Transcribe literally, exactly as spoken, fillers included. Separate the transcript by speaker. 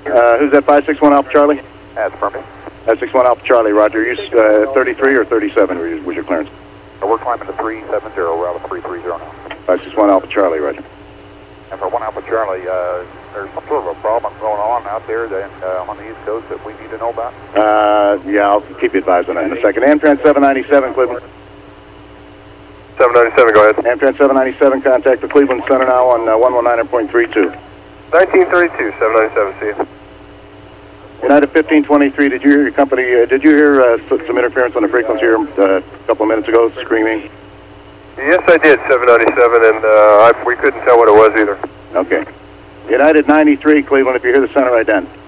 Speaker 1: Uh, who's that, five six one Alpha Charlie?
Speaker 2: That's perfect.
Speaker 1: five six one Alpha Charlie, roger. You uh, thirty-three or thirty-seven was your, was your clearance?
Speaker 2: Uh, we're climbing to three seven zero, we're out of three three zero now.
Speaker 1: five six one Alpha Charlie, roger.
Speaker 2: And for one Alpha Charlie, uh, there's some sort of a problem going on out there that, uh, on the East Coast that we need to know about?
Speaker 1: Uh, yeah, I'll keep you advised on that in a second. Amtran seven ninety-seven, Cleveland.
Speaker 3: seven ninety-seven, go ahead.
Speaker 1: Amtran seven ninety-seven, contact the Cleveland Center now on uh, one nineteen point three two.
Speaker 3: nineteen thirty-two, seven ninety-seven, see you.
Speaker 1: United fifteen twenty-three, did you hear your company, uh, did you hear uh, some interference on the frequency here uh, a couple of minutes ago, screaming?
Speaker 3: Yes, I did, seven ninety-seven, and uh, I, we couldn't tell what it was either.
Speaker 1: Okay. United ninety-three, Cleveland, if you hear the center ident.